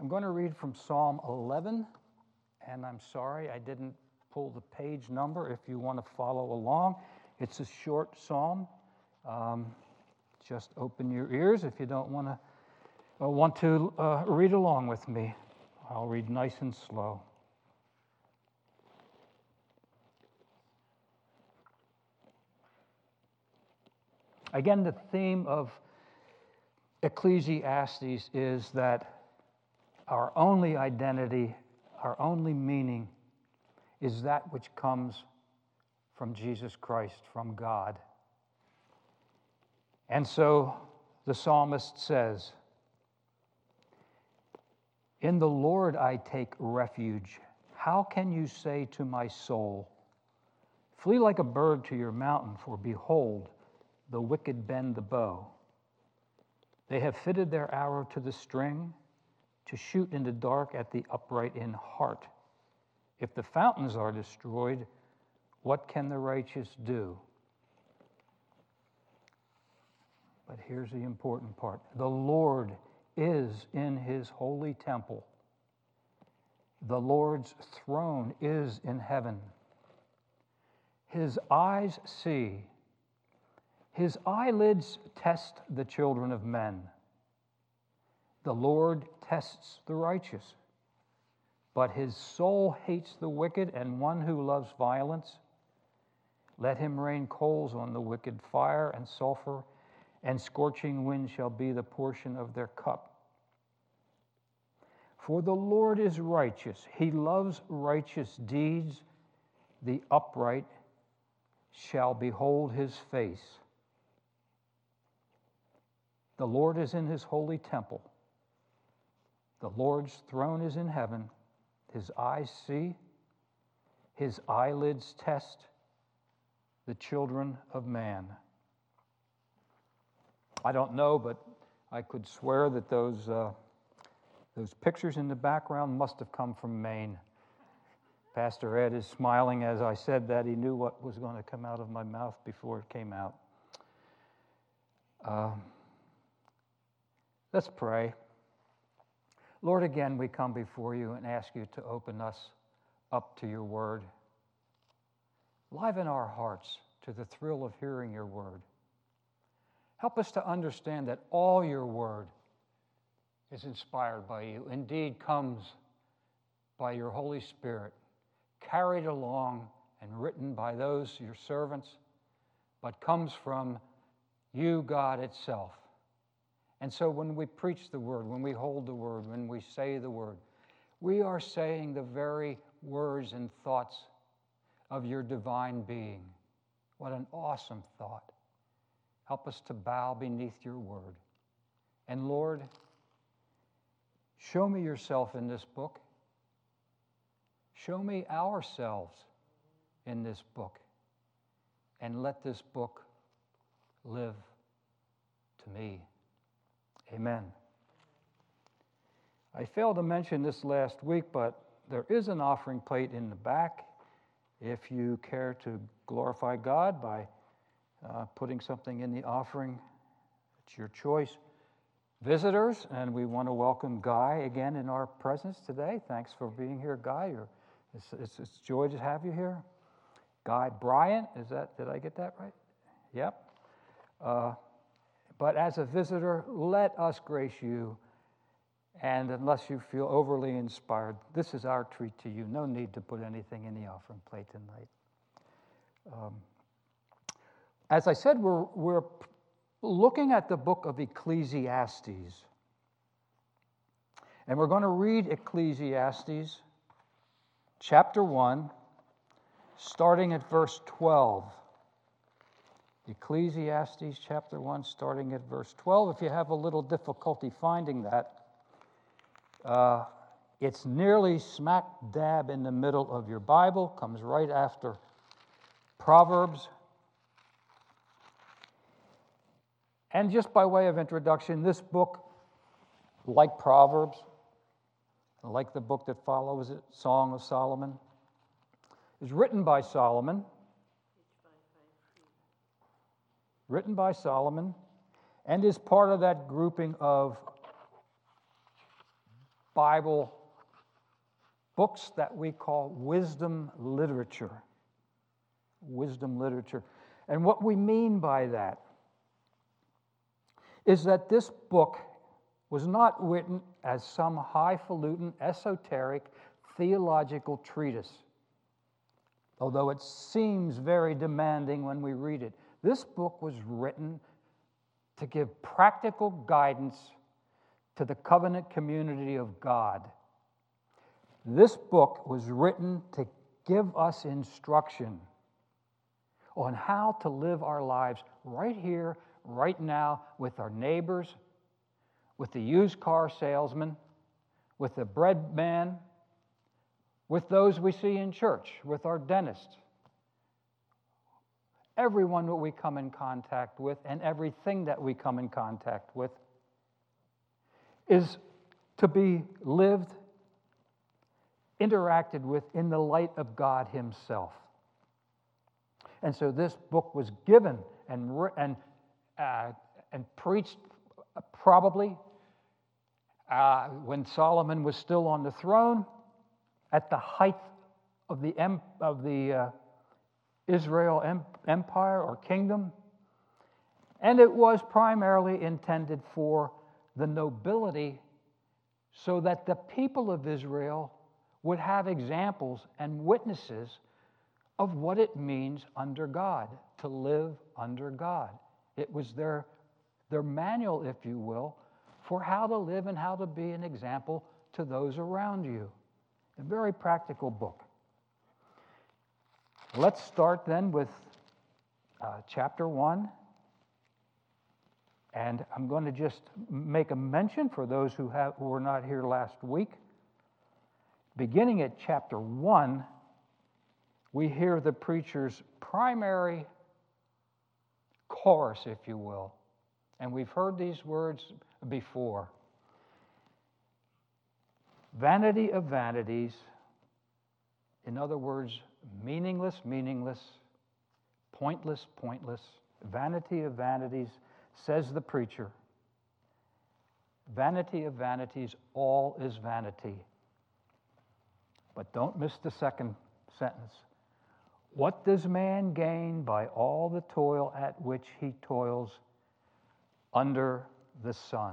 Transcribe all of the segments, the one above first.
I'm going to read from Psalm 11, and I'm sorry I didn't pull the page number if you want to follow along. It's a short psalm. Just open your ears if you don't want to read along with me. I'll read nice and slow. Again, the theme of Ecclesiastes is that our only identity, our only meaning is that which comes from Jesus Christ, from God. And so the psalmist says, "In the Lord I take refuge. How can you say to my soul, 'Flee like a bird to your mountain, for behold, the wicked bend the bow. They have fitted their arrow to the string, to shoot in the dark at the upright in heart. If the fountains are destroyed, what can the righteous do?'" But here's the important part. "The Lord is in his holy temple. The Lord's throne is in heaven. His eyes see. His eyelids test the children of men. The Lord tests the righteous, but his soul hates the wicked and one who loves violence. Let him rain coals on the wicked, fire and sulfur, and scorching wind shall be the portion of their cup. For the Lord is righteous. He loves righteous deeds. The upright shall behold his face. The Lord is in his holy temple. The Lord's throne is in heaven. His eyes see. His eyelids test the children of man." I don't know, but I could swear that those pictures in the background must have come from Maine. Pastor Ed is smiling as I said that. He knew what was going to come out of my mouth before it came out. Let's pray. Lord, again, we come before you and ask you to open us up to your word. Liven our hearts to the thrill of hearing your word. Help us to understand that all your word is inspired by you, indeed comes by your Holy Spirit, carried along and written by those, your servants, but comes from you, God itself. And so when we preach the word, when we hold the word, when we say the word, we are saying the very words and thoughts of your divine being. What an awesome thought. Help us to bow beneath your word. And Lord, show me yourself in this book. Show me ourselves in this book. And let this book live to me. Amen. I failed to mention this last week, but there is an offering plate in the back if you care to glorify God by putting something in the offering. It's your choice. Visitors, and we want to welcome Guy again in our presence today. Thanks for being here, Guy. It's a joy to have you here. Guy Bryant, did I get that right? Yep. But as a visitor, let us grace you, and unless you feel overly inspired, this is our treat to you. No need to put anything in the offering plate tonight. As I said, we're looking at the book of Ecclesiastes, and we're going to read Ecclesiastes chapter 1, starting at verse 12. Ecclesiastes chapter 1, starting at verse 12. If you have a little difficulty finding that, it's nearly smack dab in the middle of your Bible, comes right after Proverbs. And just by way of introduction, this book, like Proverbs, like the book that follows it, Song of Solomon, is written by Solomon. Written by Solomon, and is part of that grouping of Bible books that we call wisdom literature. Wisdom literature. And what we mean by that is that this book was not written as some highfalutin, esoteric, theological treatise, although it seems very demanding when we read it. This book was written to give practical guidance to the covenant community of God. This book was written to give us instruction on how to live our lives right here, right now, with our neighbors, with the used car salesman, with the bread man, with those we see in church, with our dentist. Everyone that we come in contact with and everything that we come in contact with is to be lived, interacted with in the light of God Himself. And so this book was given and preached probably when Solomon was still on the throne, at the height of the Israel empire or kingdom, and it was primarily intended for the nobility, so that the people of Israel would have examples and witnesses of what it means under God, to live under God. It was their manual, if you will, for how to live and how to be an example to those around you. A very practical book. Let's start then with chapter 1. And I'm going to just make a mention for those who were not here last week. Beginning at chapter 1, we hear the preacher's primary chorus, if you will. And we've heard these words before. Vanity of vanities, in other words, meaningless, meaningless, pointless, pointless, vanity of vanities, says the preacher. Vanity of vanities, all is vanity. But don't miss the second sentence. What does man gain by all the toil at which he toils under the sun?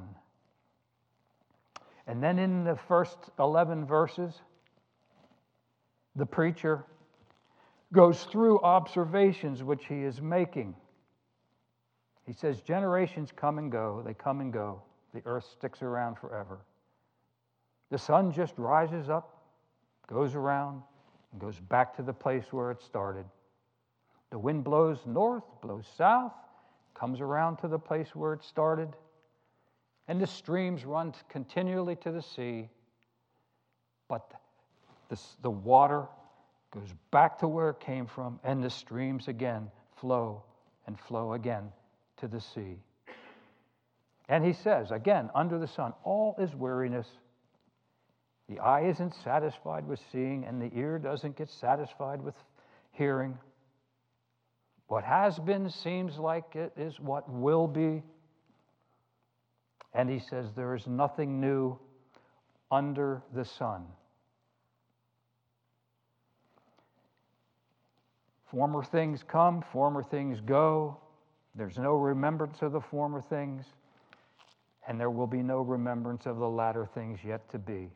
And then in the first 11 verses, the preacher goes through observations which he is making. He says, generations come and go, they come and go. The earth sticks around forever. The sun just rises up, goes around, and goes back to the place where it started. The wind blows north, blows south, comes around to the place where it started, and the streams run continually to the sea, but the water goes back to where it came from, and the streams again flow and flow again to the sea. And he says, again, under the sun, all is weariness. The eye isn't satisfied with seeing, and the ear doesn't get satisfied with hearing. What has been seems like it is what will be. And he says there is nothing new under the sun. Former things come, former things go. There's no remembrance of the former things, and there will be no remembrance of the latter things yet to be.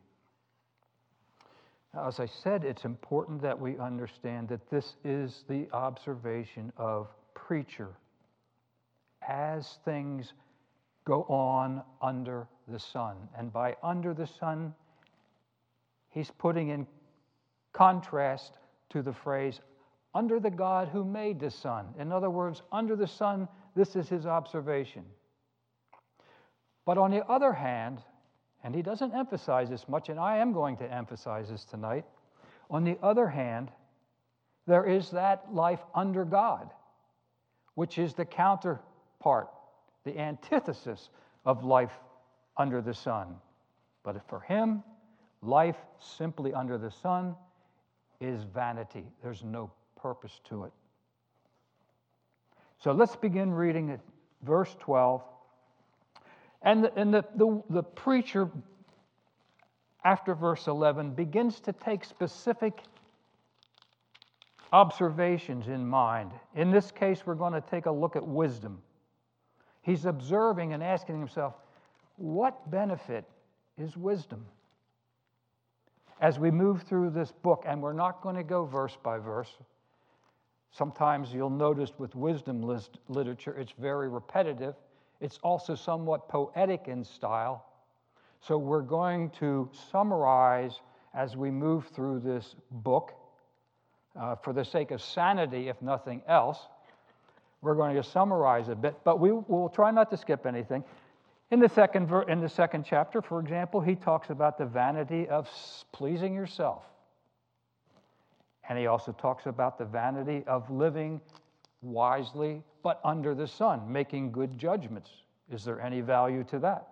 Now, as I said, it's important that we understand that this is the observation of preacher as things go on under the sun. And by under the sun, he's putting in contrast to the phrase, under the God who made the sun. In other words, under the sun, this is his observation. But on the other hand, and he doesn't emphasize this much, and I am going to emphasize this tonight. On the other hand, there is that life under God, which is the counterpart, the antithesis of life under the sun. But for him, life simply under the sun is vanity. There's no purpose to it. So let's begin reading at verse 12. And the preacher after verse 11, begins to take specific observations in mind. In this case, we're going to take a look at wisdom. He's observing and asking himself, what benefit is wisdom? As we move through this book, and we're not going to go verse by verse. Sometimes you'll notice with wisdom literature, it's very repetitive. It's also somewhat poetic in style. So we're going to summarize as we move through this book. For the sake of sanity, if nothing else, we're going to summarize a bit, but we'll try not to skip anything. In the second chapter, for example, he talks about the vanity of pleasing yourself. And he also talks about the vanity of living wisely, but under the sun, making good judgments. Is there any value to that?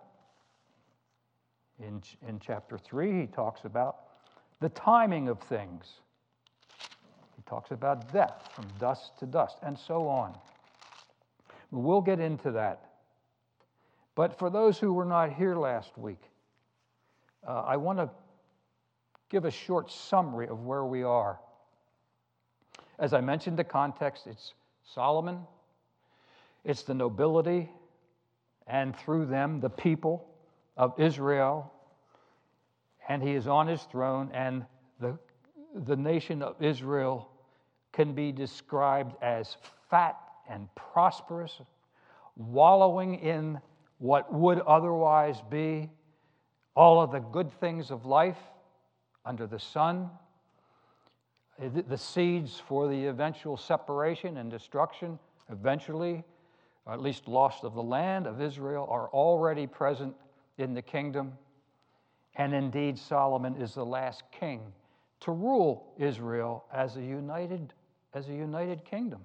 In chapter 3, he talks about the timing of things. He talks about death, from dust to dust, and so on. We'll get into that. But for those who were not here last week, I want to give a short summary of where we are. As I mentioned, the context, it's Solomon, it's the nobility, and through them, the people of Israel, and he is on his throne, and the nation of Israel can be described as fat and prosperous, wallowing in what would otherwise be all of the good things of life under the sun, the seeds for the eventual separation and destruction, eventually, or at least loss of the land of Israel, are already present in the kingdom. And indeed, Solomon is the last king to rule Israel as a united kingdom.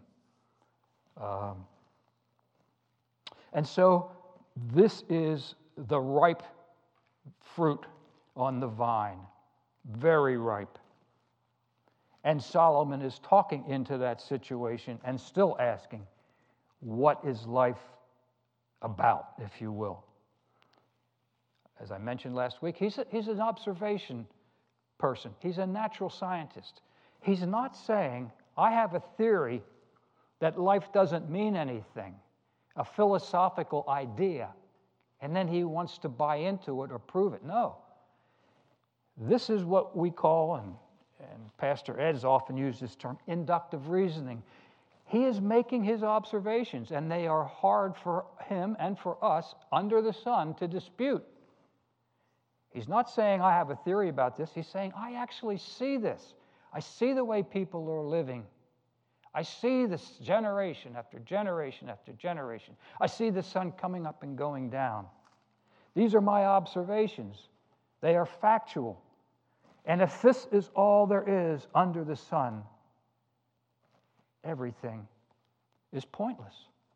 And so this is the ripe fruit on the vine, very ripe. And Solomon is talking into that situation and still asking, what is life about, if you will? As I mentioned last week, he's an observation person. He's a natural scientist. He's not saying, I have a theory that life doesn't mean anything, a philosophical idea, and then he wants to buy into it or prove it. No. This is what we call, and Pastor Ed's often used this term, inductive reasoning. He is making his observations, and they are hard for him and for us under the sun to dispute. He's not saying, I have a theory about this. He's saying, I actually see this. I see the way people are living. I see this generation after generation after generation. I see the sun coming up and going down. These are my observations. They are factual. And if this is all there is under the sun, everything is pointless.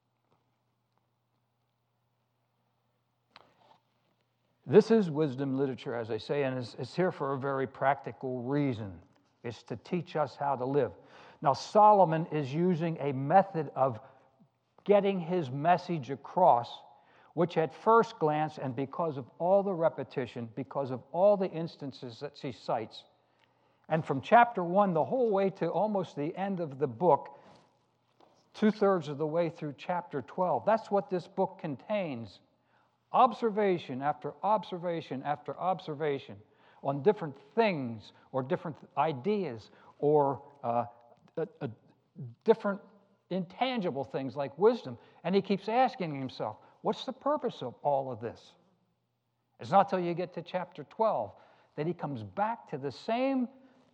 This is wisdom literature, as I say, and it's here for a very practical reason. It's to teach us how to live. Now, Solomon is using a method of getting his message across, which at first glance, and because of all the repetition, because of all the instances that she cites, and from chapter 1 the whole way to almost the end of the book, 2/3 of the way through chapter 12, that's what this book contains. Observation after observation after observation on different things or different ideas or different intangible things like wisdom. And he keeps asking himself, what's the purpose of all of this? It's not till you get to chapter 12 that he comes back to the same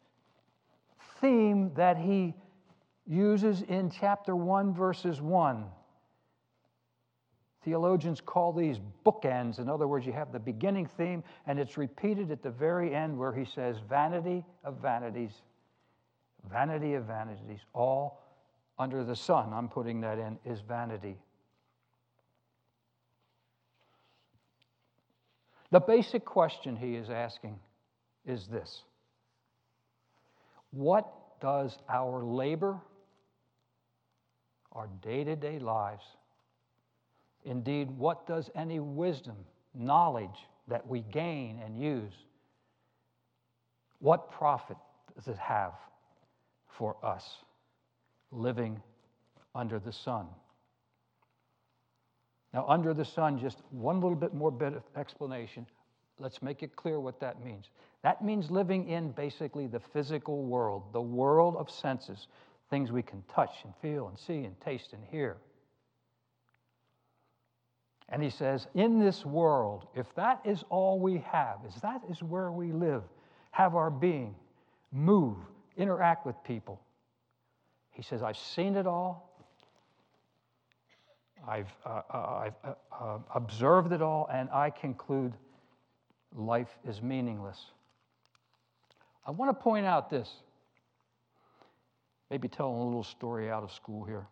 theme that he uses in chapter 1, verses 1. Theologians call these bookends. In other words, you have the beginning theme, and it's repeated at the very end where he says, vanity of vanities, all under the sun, I'm putting that in, is vanity. The basic question he is asking is this: what does our labor, our day-to-day lives, indeed, what does any wisdom, knowledge that we gain and use, What profit does it have for us living under the sun? Now, under the sun, just one little bit more bit of explanation. Let's make it clear what that means. That means living in basically the physical world, the world of senses, things we can touch and feel and see and taste and hear. And he says, in this world, if that is all we have, if that is where we live, have our being, move, interact with people, he says, I've seen it all. I've observed it all, and I conclude life is meaningless. I want to point out this, maybe tell a little story out of school here.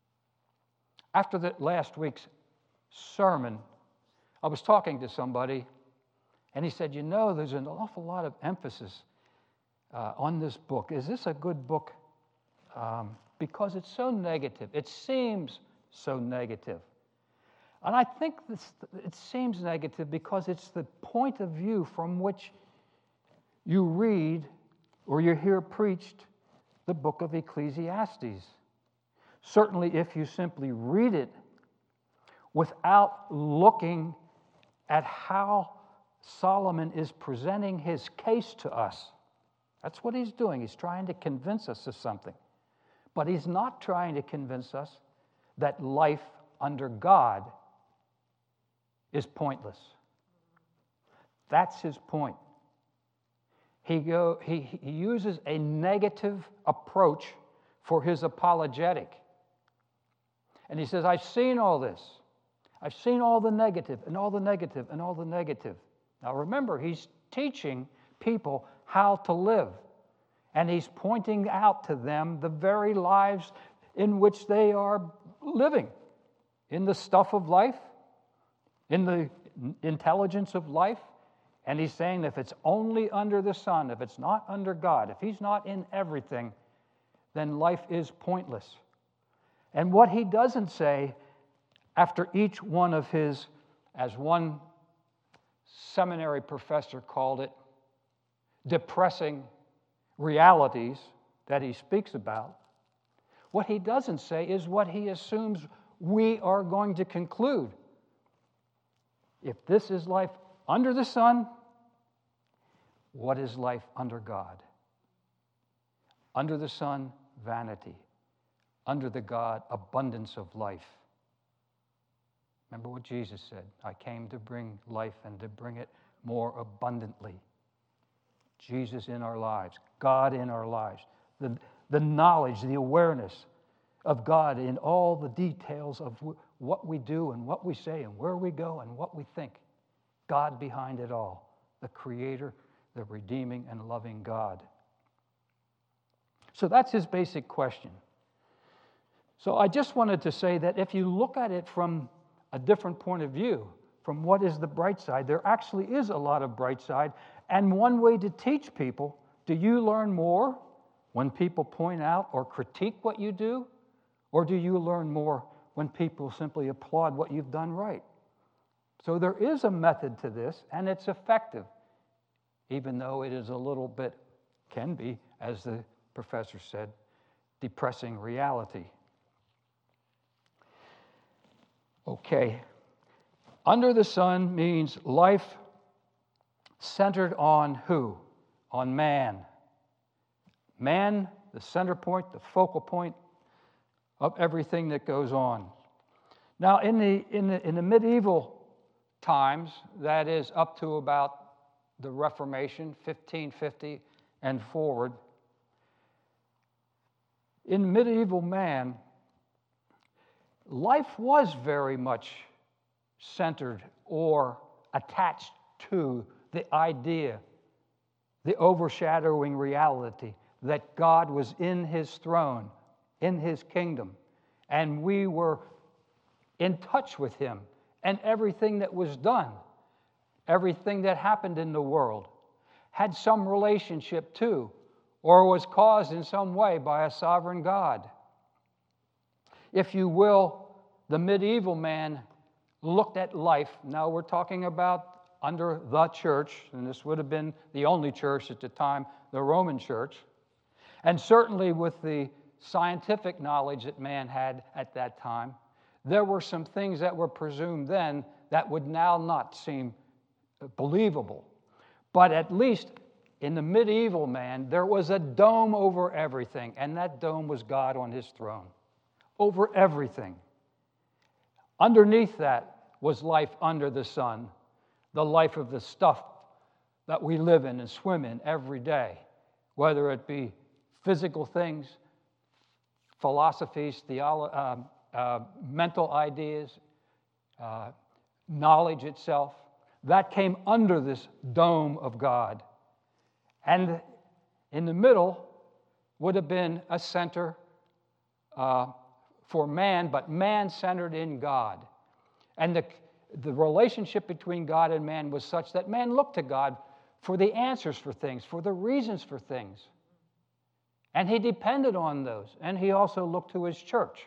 After the last week's sermon, I was talking to somebody, and he said, there's an awful lot of emphasis on this book. Is this a good book? Because it's so negative. It seems so negative. And I think it seems negative because it's the point of view from which you read or you hear preached the book of Ecclesiastes. Certainly, if you simply read it without looking at how Solomon is presenting his case to us, that's what he's doing. He's trying to convince us of something. But he's not trying to convince us that life under God is pointless. That's his point. He uses a negative approach for his apologetic. And he says, I've seen all this. I've seen all the negative and all the negative and all the negative. Now remember, he's teaching people how to live. And he's pointing out to them the very lives in which they are living, in the stuff of life, in the intelligence of life. And he's saying if it's only under the sun, if it's not under God, if he's not in everything, then life is pointless. And what he doesn't say after each one of his, as one seminary professor called it, depressing realities that he speaks about, what he doesn't say is what he assumes we are going to conclude. If this is life under the sun, what is life under God? Under the sun, vanity. Under the God, abundance of life. Remember what Jesus said, I came to bring life and to bring it more abundantly. Jesus in our lives, God in our lives, the knowledge, the awareness of God in all the details of what we do and what we say and where we go and what we think. God behind it all, the Creator, the redeeming and loving God. So that's his basic question. So I just wanted to say that if you look at it from a different point of view, from what is the bright side, there actually is a lot of bright side. And one way to teach people, do you learn more when people point out or critique what you do? Or do you learn more when people simply applaud what you've done right? So there is a method to this, and it's effective, even though it is a little bit, can be, as the professor said, depressing reality. Okay. Under the sun means life centered on who? On man. Man, the center point, the focal point of everything that goes on. Now, in the medieval times, that is up to about the Reformation, 1550 and forward, in medieval man, life was very much centered or attached to the idea, the overshadowing reality that God was in his throne, in his kingdom, and we were in touch with him, and everything that was done, everything that happened in the world, had some relationship to, or was caused in some way by a sovereign God. If you will, the medieval man looked at life, now we're talking about under the church, and this would have been the only church at the time, the Roman church, and certainly with the scientific knowledge that man had at that time, there were some things that were presumed then that would now not seem believable. But at least in the medieval man, there was a dome over everything, and that dome was God on his throne, over everything. Underneath that was life under the sun, the life of the stuff that we live in and swim in every day, whether it be physical things, philosophies, mental ideas, knowledge itself. That came under this dome of God. And in the middle would have been a center for man, but man centered in God. And the relationship between God and man was such that man looked to God for the answers for things, for the reasons for things. And he depended on those. And he also looked to his church.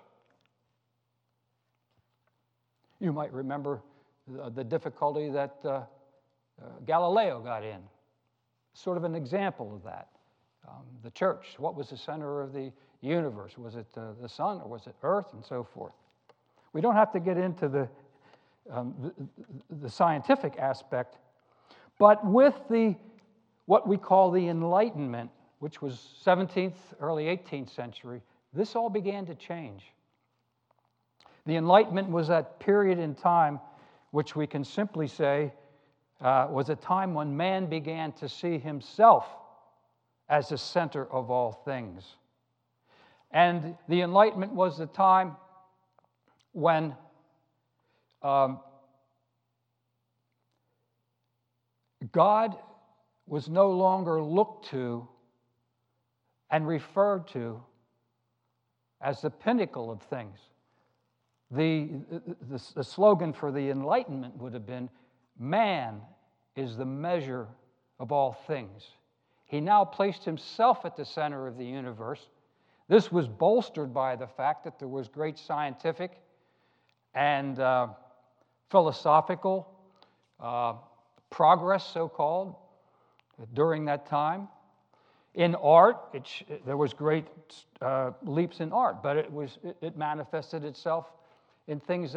You might remember the difficulty that Galileo got in. Sort of an example of that. The church, what was the center of the universe? Was it the sun or was it earth and so forth? We don't have to get into the scientific aspect, but with what we call the Enlightenment, which was 17th, early 18th century, this all began to change. The Enlightenment was that period in time which we can simply say was a time when man began to see himself as the center of all things. And the Enlightenment was the time when God was no longer looked to and referred to as the pinnacle of things. The slogan for the Enlightenment would have been, man is the measure of all things. He now placed himself at the center of the universe. This was bolstered by the fact that there was great scientific and philosophical progress, so-called, during that time. In art, there was great leaps in art, but it manifested itself in things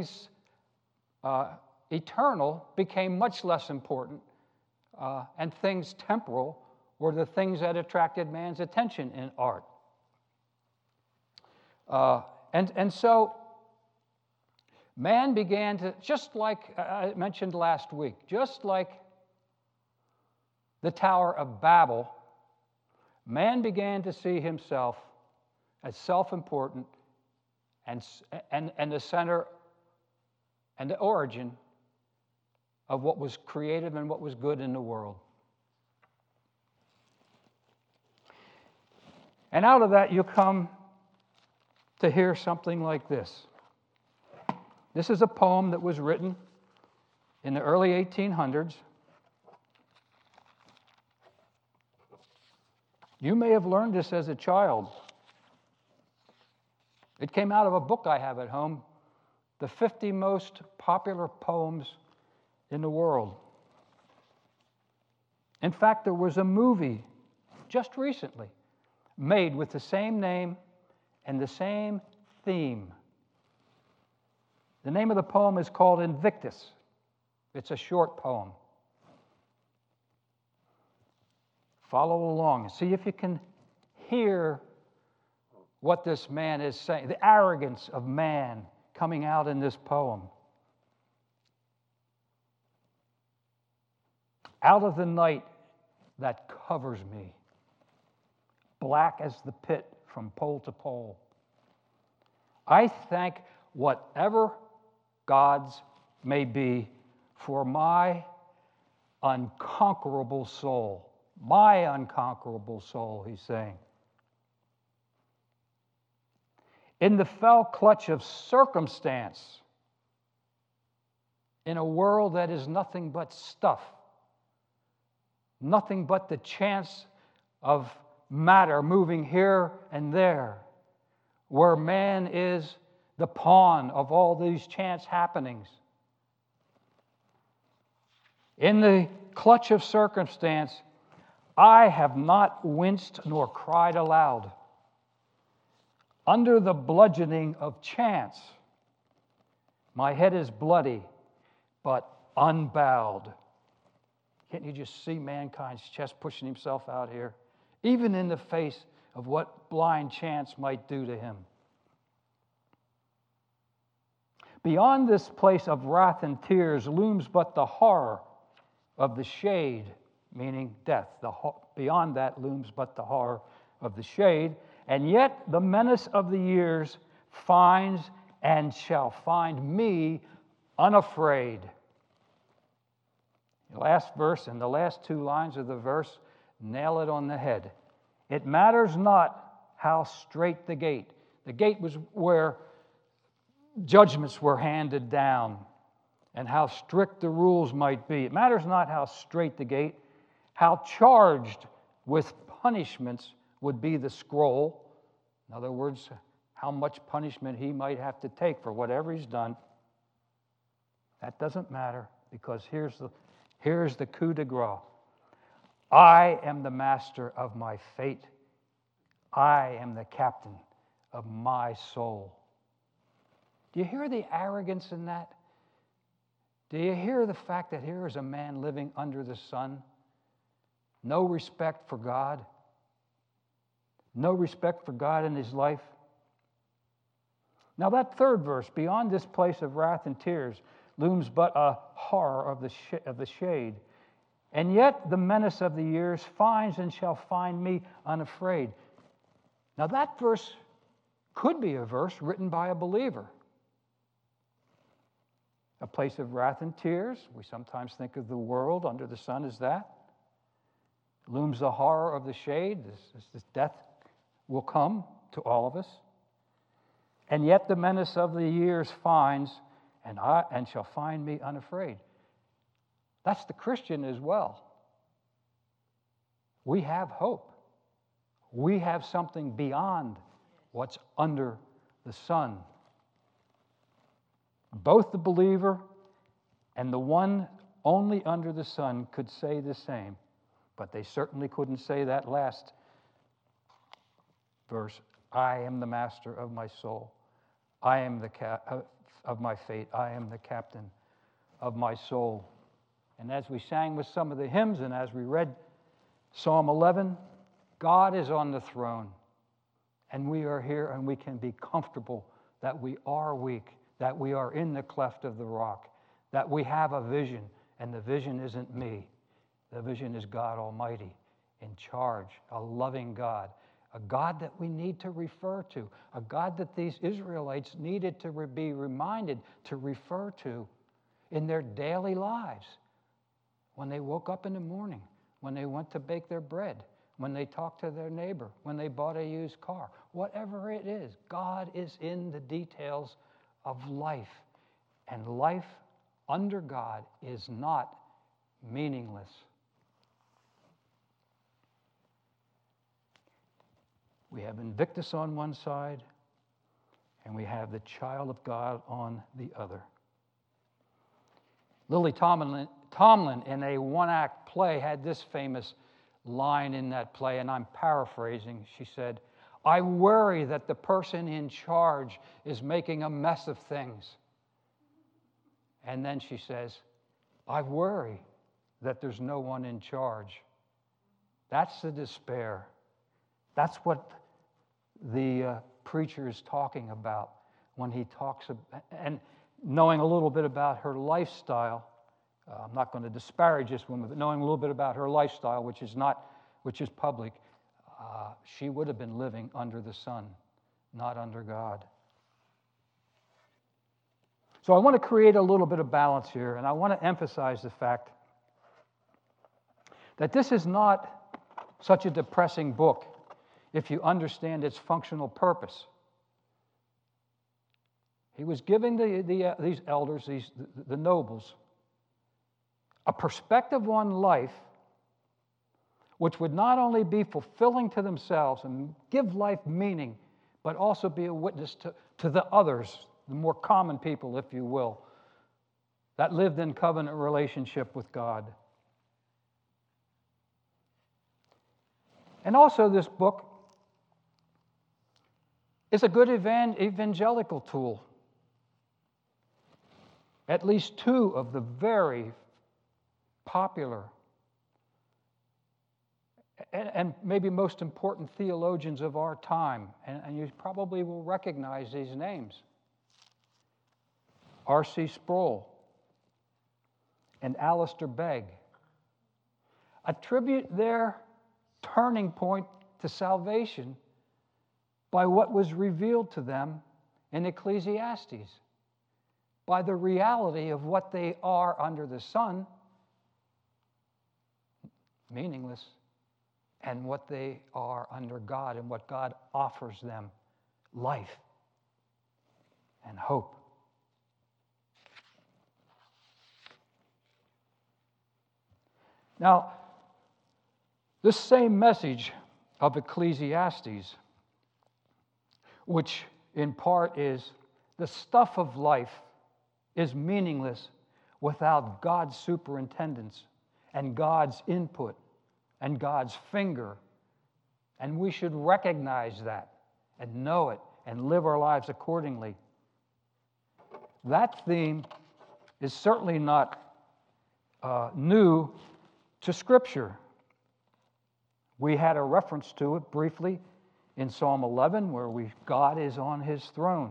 eternal became much less important, and things temporal were the things that attracted man's attention in art. And so man began to, just like I mentioned last week, just like the Tower of Babel, man began to see himself as self-important and the center and the origin of what was creative and what was good in the world. And out of that, you come to hear something like this. This is a poem that was written in the early 1800s. You may have learned this as a child. It came out of a book I have at home, The 50 Most Popular Poems in the World. In fact, there was a movie just recently made with the same name and the same theme. The name of the poem is called Invictus. It's a short poem. Follow along and see if you can hear what this man is saying, the arrogance of man coming out in this poem. Out of the night that covers me, black as the pit from pole to pole, I thank whatever gods may be for my unconquerable soul. My unconquerable soul, he's saying. In the fell clutch of circumstance, in a world that is nothing but stuff, nothing but the chance of matter moving here and there, where man is the pawn of all these chance happenings. In the clutch of circumstance, I have not winced nor cried aloud. Under the bludgeoning of chance, my head is bloody, but unbowed. Can't you just see mankind's chest pushing himself out here? Even in the face of what blind chance might do to him. Beyond this place of wrath and tears looms but the horror of the shade, meaning death. Beyond that looms but the horror of the shade. And yet the menace of the years finds and shall find me unafraid. The last verse and the last two lines of the verse nail it on the head. It matters not how straight the gate. The gate was where judgments were handed down and how strict the rules might be. It matters not how straight the gate, how charged with punishments would be the scroll. In other words, how much punishment he might have to take for whatever he's done. That doesn't matter, because here's the coup de grace. I am the master of my fate. I am the captain of my soul. Do you hear the arrogance in that? Do you hear the fact that here is a man living under the sun? No respect for God. No respect for God in his life. Now that third verse, beyond this place of wrath and tears, looms but a horror of the shade. And yet the menace of the years finds and shall find me unafraid. Now that verse could be a verse written by a believer. A place of wrath and tears. We sometimes think of the world under the sun as that. Looms the horror of the shade. This death will come to all of us. And yet the menace of the years finds and shall find me unafraid. That's the Christian as well. We have hope. We have something beyond what's under the sun. Both the believer and the one only under the sun could say the same, but they certainly couldn't say that last verse. I am the master of my soul. I am of my fate. I am the captain of my soul. And as we sang with some of the hymns and as we read Psalm 11, God is on the throne. And we are here and we can be comfortable that we are weak, that we are in the cleft of the rock, that we have a vision, and the vision isn't me. The vision is God Almighty in charge, a loving God, a God that we need to refer to, a God that these Israelites needed to be reminded to refer to in their daily lives. When they woke up in the morning, when they went to bake their bread, when they talked to their neighbor, when they bought a used car, whatever it is, God is in the details of life. And life under God is not meaningless. We have Invictus on one side, and we have the child of God on the other. Lily Tomlin in a one-act play had this famous line in that play, and I'm paraphrasing. She said, I worry that the person in charge is making a mess of things. And then she says, I worry that there's no one in charge. That's the despair. That's what the preacher is talking about when he talks about, and knowing a little bit about her lifestyle. I'm not going to disparage this woman, but knowing a little bit about her lifestyle, which is public, she would have been living under the sun, not under God. So I want to create a little bit of balance here, and I want to emphasize the fact that this is not such a depressing book if you understand its functional purpose. He was giving these elders, the nobles, a perspective on life which would not only be fulfilling to themselves and give life meaning, but also be a witness to the others, the more common people, if you will, that lived in covenant relationship with God. And also, this book is a good evangelical tool. At least two of the very popular and maybe most important theologians of our time, and you probably will recognize these names, R.C. Sproul and Alistair Begg, attribute their turning point to salvation by what was revealed to them in Ecclesiastes, by the reality of what they are under the sun, meaningless, and what they are under God and what God offers them, life and hope. Now, this same message of Ecclesiastes, which in part is the stuff of life is meaningless without God's superintendence and God's input and God's finger. And we should recognize that and know it and live our lives accordingly. That theme is certainly not new to Scripture. We had a reference to it briefly in Psalm 11, where God is on his throne.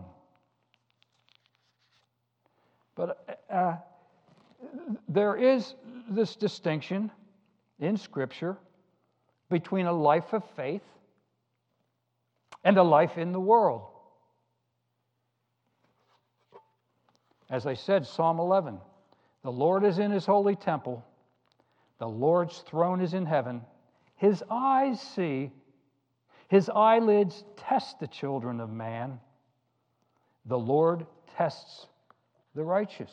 But there is this distinction in Scripture between a life of faith and a life in the world. As I said, Psalm 11, the Lord is in his holy temple. The Lord's throne is in heaven. His eyes see, his eyelids test the children of man. The Lord tests the righteous.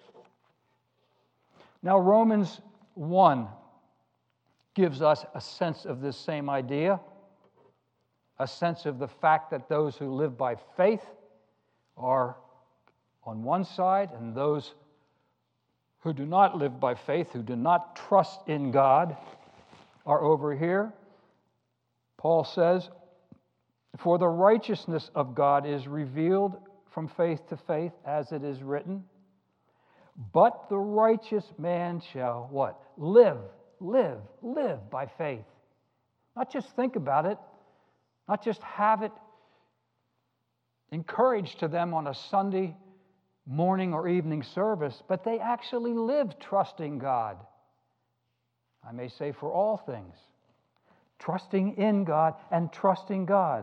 Now, Romans 1 gives us a sense of this same idea, a sense of the fact that those who live by faith are on one side, and those who do not live by faith, who do not trust in God, are over here. Paul says, "For the righteousness of God is revealed from faith to faith, as it is written, but the righteous man shall" what? Live by faith. Not just think about it, not just have it encouraged to them on a Sunday morning or evening service, but they actually live trusting God. I may say for all things, trusting in God and trusting God.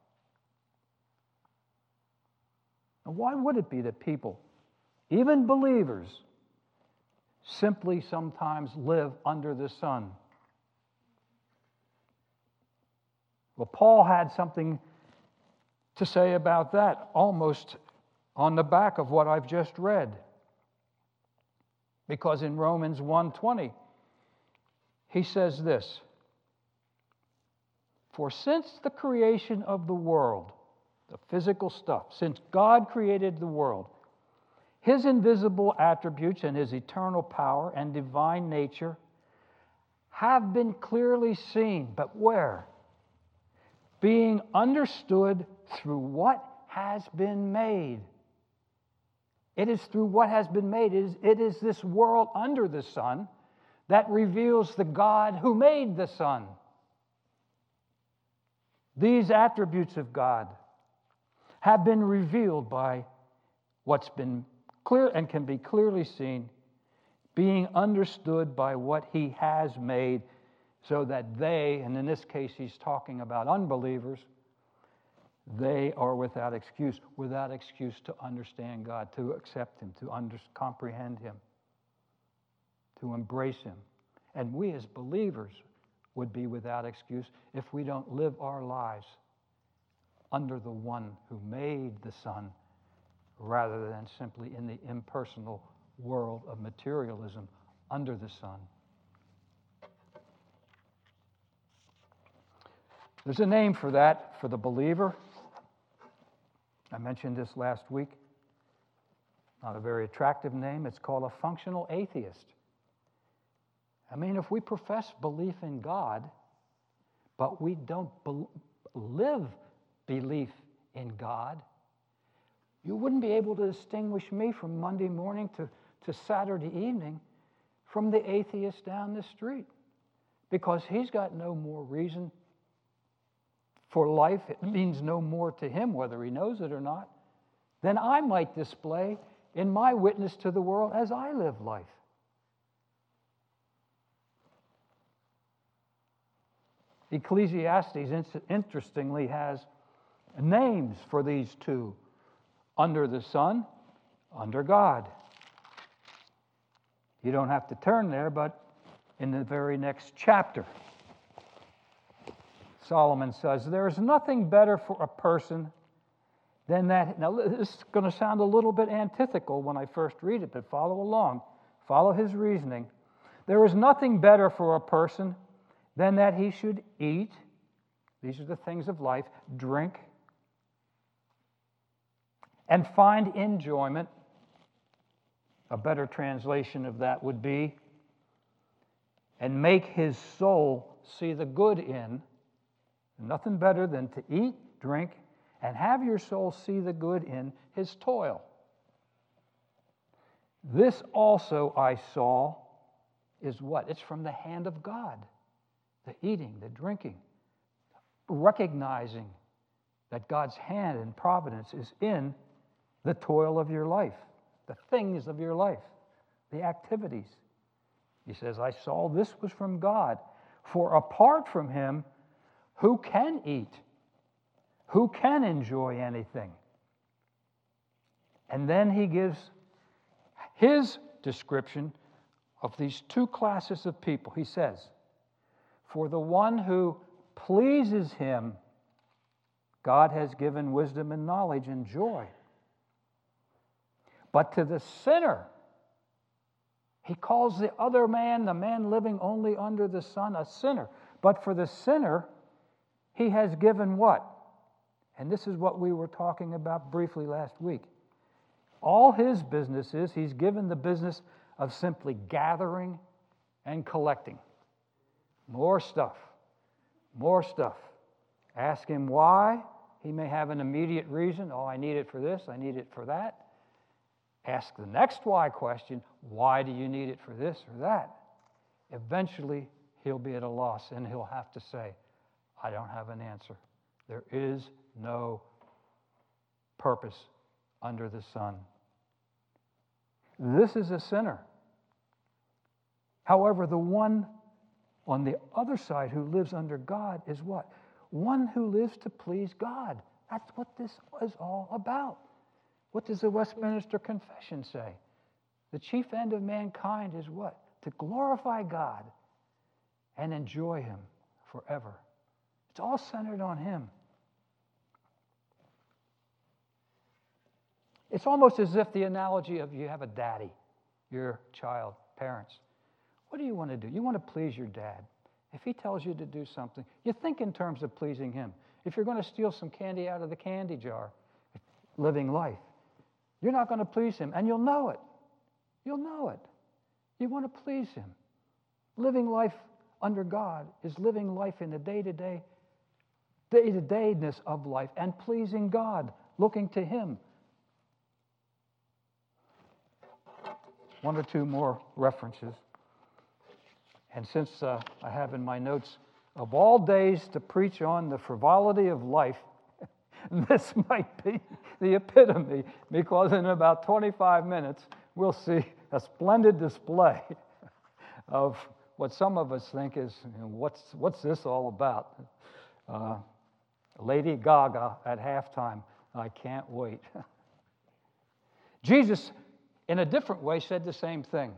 Now, why would it be that people, even believers, simply sometimes live under the sun? Well, Paul had something to say about that, almost on the back of what I've just read. Because in Romans 1:20, he says this, "For since the creation of the world," the physical stuff, since God created the world, his invisible attributes and his eternal power and divine nature have been clearly seen. But where? Being understood through what has been made. It is through what has been made. It is this world under the sun that reveals the God who made the sun. These attributes of God have been revealed by what's been clear and can be clearly seen, being understood by what he has made, so that they, and in this case he's talking about unbelievers, they are without excuse to understand God, to accept him, to comprehend him, to embrace him. And we as believers would be without excuse if we don't live our lives under the one who made the sun, rather than simply in the impersonal world of materialism under the sun. There's a name for that, for the believer. I mentioned this last week. Not a very attractive name. It's called a functional atheist. I mean, if we profess belief in God, but we don't live belief in God, you wouldn't be able to distinguish me from Monday morning to Saturday evening from the atheist down the street, because he's got no more reason for life. It means no more to him, whether he knows it or not, than I might display in my witness to the world as I live life. Ecclesiastes, interestingly, has names for these two: under the sun, under God. You don't have to turn there, but in the very next chapter, Solomon says, "There is nothing better for a person than that." Now, this is going to sound a little bit antithetical when I first read it, but follow along. Follow his reasoning. "There is nothing better for a person than that he should eat," these are the things of life, "drink, and find enjoyment." A better translation of that would be, "and make his soul see the good in." Nothing better than to eat, drink, and have your soul see the good in his toil. "This also I saw" is what? It's from the hand of God. The eating, the drinking, recognizing that God's hand and providence is in the toil of your life, the things of your life, the activities. He says, "I saw this was from God. For apart from him, who can eat? Who can enjoy anything?" And then he gives his description of these two classes of people. He says, "For the one who pleases him, God has given wisdom and knowledge and joy. But to the sinner," he calls the other man, the man living only under the sun, a sinner. But for the sinner, he has given what? And this is what we were talking about briefly last week. All his business is, he's given the business of simply gathering and collecting. More stuff. More stuff. Ask him why. He may have an immediate reason. "Oh, I need it for this, I need it for that." Ask the next why question. "Why do you need it for this or that?" Eventually, he'll be at a loss, and he'll have to say, "I don't have an answer. There is no purpose under the sun." This is a sinner. However, the one on the other side who lives under God is what? One who lives to please God. That's what this is all about. What does the Westminster Confession say? The chief end of mankind is what? To glorify God and enjoy him forever. It's all centered on him. It's almost as if the analogy of you have a daddy, your child, parents. What do you want to do? You want to please your dad. If he tells you to do something, you think in terms of pleasing him. If you're going to steal some candy out of the candy jar, living life, you're not going to please him, and you'll know it. You'll know it. You want to please him. Living life under God is living life in the day-to-dayness of life and pleasing God, looking to him. One or two more references. And since I have in my notes, of all days to preach on the frivolity of life, this might be the epitome, because in about 25 minutes, we'll see a splendid display of what some of us think is, what's this all about? Lady Gaga at halftime. I can't wait. Jesus, in a different way, said the same thing.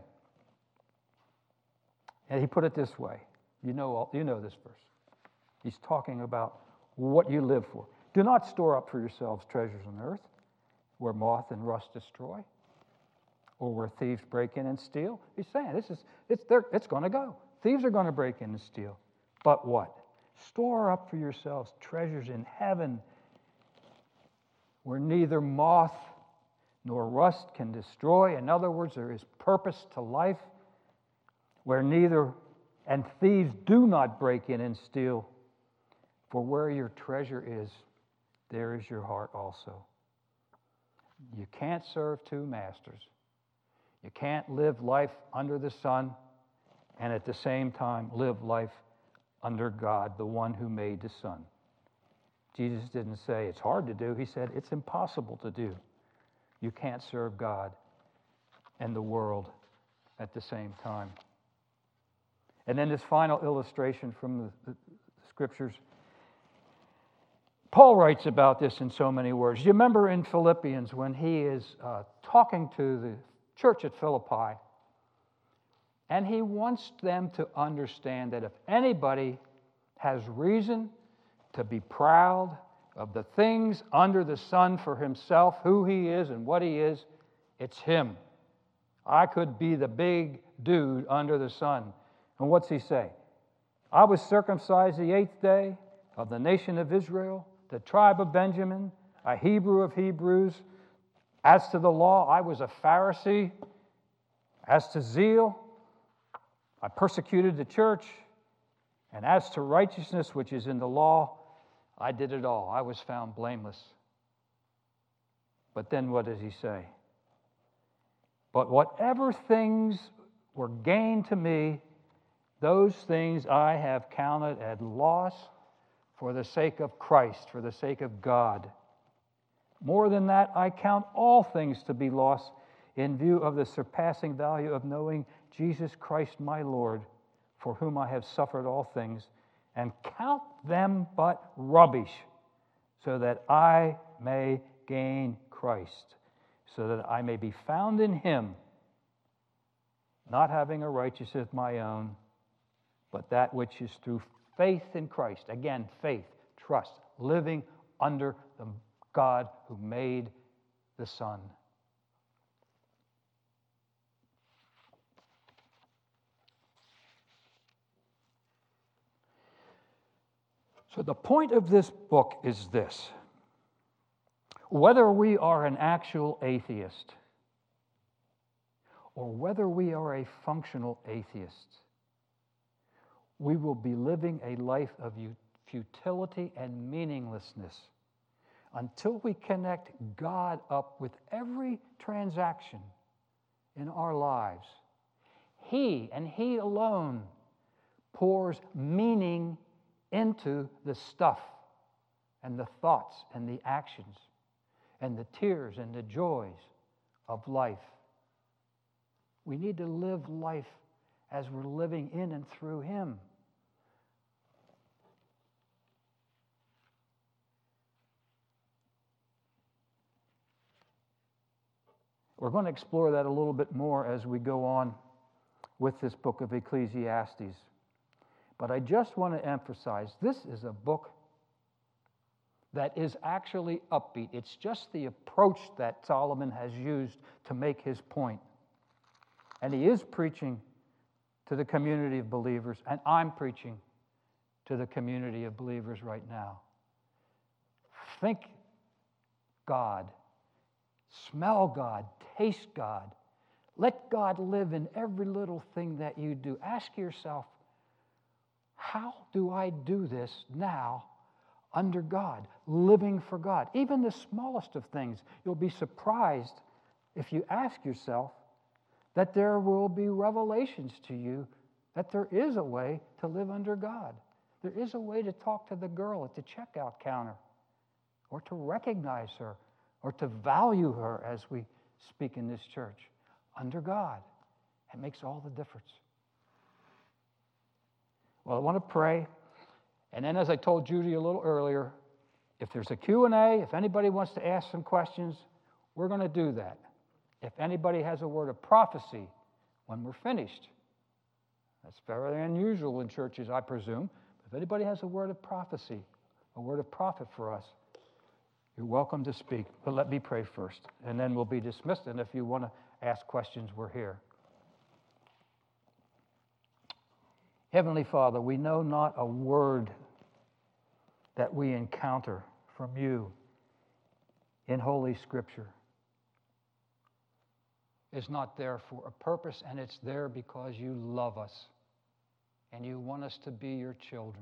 And he put it this way. You know this verse. He's talking about what you live for. "Do not store up for yourselves treasures on earth, where moth and rust destroy, or where thieves break in and steal." He's saying it's going to go. Thieves are going to break in and steal. But what? "Store up for yourselves treasures in heaven, where neither moth nor rust can destroy. In other words, there is purpose to life where and thieves do not break in and steal. For where your treasure is, there is your heart also. You can't serve two masters. You can't live life under the sun and at the same time live life under God, the one who made the sun. Jesus didn't say it's hard to do. He said it's impossible to do. You can't serve God and the world at the same time. And then this final illustration from the Scriptures. Paul writes about this in so many words. You remember in Philippians when he is talking to the church at Philippi, and he wants them to understand that if anybody has reason to be proud of the things under the sun for himself, who he is and what he is, it's him. I could be the big dude under the sun. And what's he say? I was circumcised the 8th day of the nation of Israel, the tribe of Benjamin, a Hebrew of Hebrews. As to the law, I was a Pharisee. As to zeal, I persecuted the church. And as to righteousness, which is in the law, I did it all. I was found blameless. But then what does he say? But whatever things were gain to me, those things I have counted as loss for the sake of Christ, for the sake of God. More than that, I count all things to be lost in view of the surpassing value of knowing Jesus Christ my Lord, for whom I have suffered all things, and count them but rubbish, so that I may gain Christ, so that I may be found in him, not having a righteousness of my own, but that which is through faith in Christ. Again, faith, trust, living under the God who made the sun. So the point of this book is this. Whether we are an actual atheist or whether we are a functional atheist, we will be living a life of futility and meaninglessness until we connect God up with every transaction in our lives. He and He alone pours meaning into the stuff and the thoughts and the actions and the tears and the joys of life. We need to live life as we're living in and through Him. We're going to explore that a little bit more as we go on with this book of Ecclesiastes. But I just want to emphasize, this is a book that is actually upbeat. It's just the approach that Solomon has used to make his point. And he is preaching to the community of believers, and I'm preaching to the community of believers right now. Think God. Smell God. Taste God. Let God live in every little thing that you do. Ask yourself, how do I do this now under God, living for God? Even the smallest of things, you'll be surprised if you ask yourself that there will be revelations to you that there is a way to live under God. There is a way to talk to the girl at the checkout counter, or to recognize her, or to value her as we speak in this church. Under God. It makes all the difference. Well, I want to pray. And then, as I told Judy a little earlier, if there's a Q&A, if anybody wants to ask some questions, we're going to do that. If anybody has a word of prophecy when we're finished, that's very unusual in churches, I presume. If anybody has a word of prophecy, a word of prophet for us, you're welcome to speak. But let me pray first, and then we'll be dismissed. And if you want to ask questions, we're here. Heavenly Father, we know not a word that we encounter from you in Holy Scripture. is not there for a purpose, and it's there because you love us and you want us to be your children.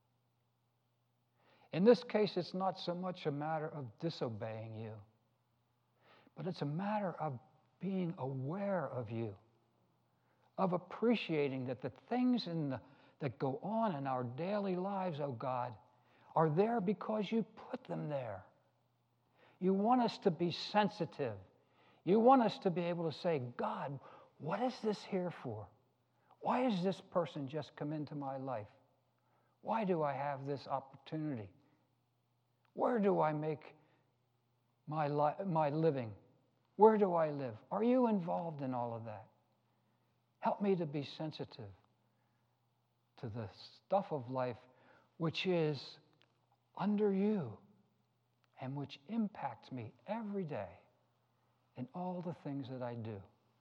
In this case, it's not so much a matter of disobeying you, but it's a matter of being aware of you, of appreciating that the things that go on in our daily lives, oh God, are there because you put them there. You want us to be sensitive. You want us to be able to say, God, what is this here for? Why has this person just come into my life? Why do I have this opportunity? Where do I make my living? Where do I live? Are you involved in all of that? Help me to be sensitive to the stuff of life which is under you and which impacts me every day in all the things that I do.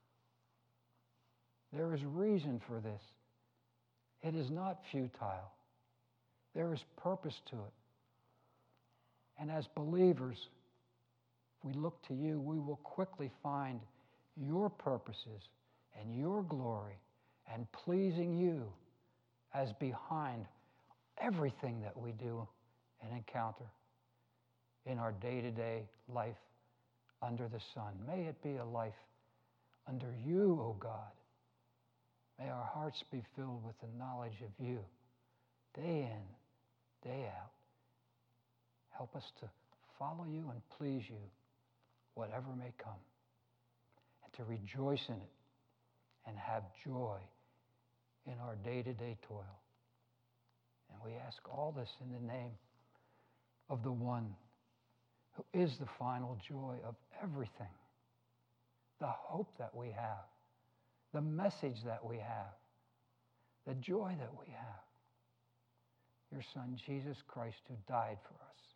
There is reason for this. It is not futile. There is purpose to it. And as believers, if we look to you, we will quickly find your purposes and your glory and pleasing you as behind everything that we do and encounter in our day-to-day life under the sun. May it be a life under you, O God. May our hearts be filled with the knowledge of you, day in, day out. Help us to follow you and please you, whatever may come, and to rejoice in it and have joy in our day-to-day toil. And we ask all this in the name of the one who is the final joy of everything, the hope that we have, the message that we have, the joy that we have. Your Son, Jesus Christ, who died for us.